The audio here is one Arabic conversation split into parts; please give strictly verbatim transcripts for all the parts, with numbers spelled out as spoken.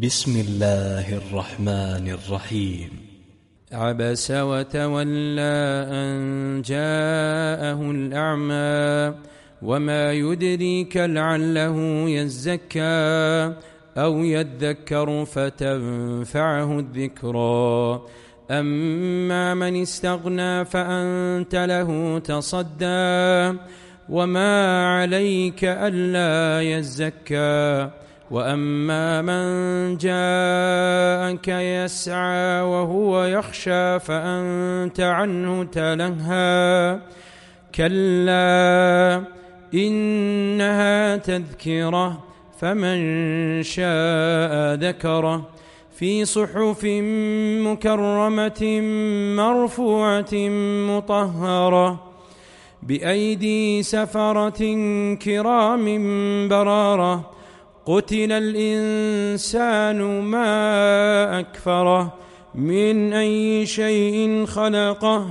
بسم الله الرحمن الرحيم. عبس وتولى أن جاءه الأعمى وما يدريك لعله يزكى أو يذكر فتنفعه الذكرى. أما من استغنى فأنت له تصدى وما عليك ألا يزكى. وأما من جاءك يسعى وهو يخشى فأنت عنه تلهى. كلا إنها تذكرة فمن شاء ذكره في صحف مكرمة مرفوعة مطهرة بأيدي سفرة كرام بررة. قتل الإنسان ما أكفره من أي شيء خلقه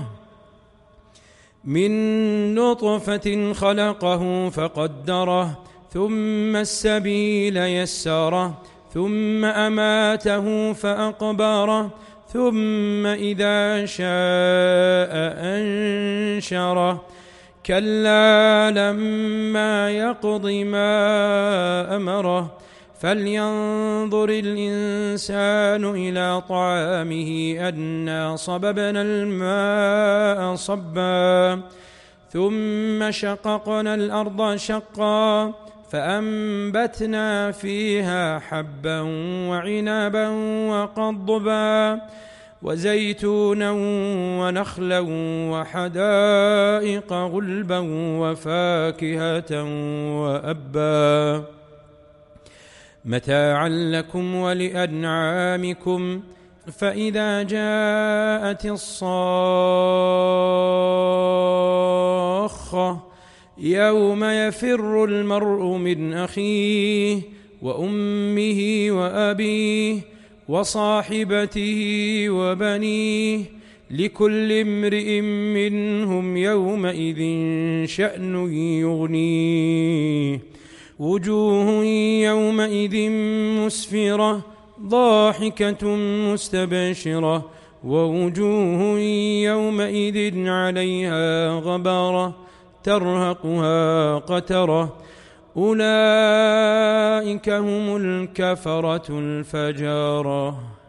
من نطفة خلقه فقدره ثم السبيل يسره ثم أماته فأقبره ثم إذا شاء أنشره. كلا لما يقض ما أمره فلينظر الإنسان إلى طعامه أنا صببنا الماء صبا ثم شققنا الأرض شقا فأنبتنا فيها حبا وعنبا وقضبا وزيتونا ونخلا وحدائق غلبا وفاكهة وأبا متاعا لكم ولأنعامكم. فإذا جاءت الصاخة يوم يفر المرء من أخيه وأمه وأبيه وصاحبته وبنيه لكل امرئ منهم يومئذ شأن يغنيه. وجوه يومئذ مسفرة ضاحكة مستبشرة ووجوه يومئذ عليها غبرة ترهقها قترة. أولئك هم الكفرة الفجرة.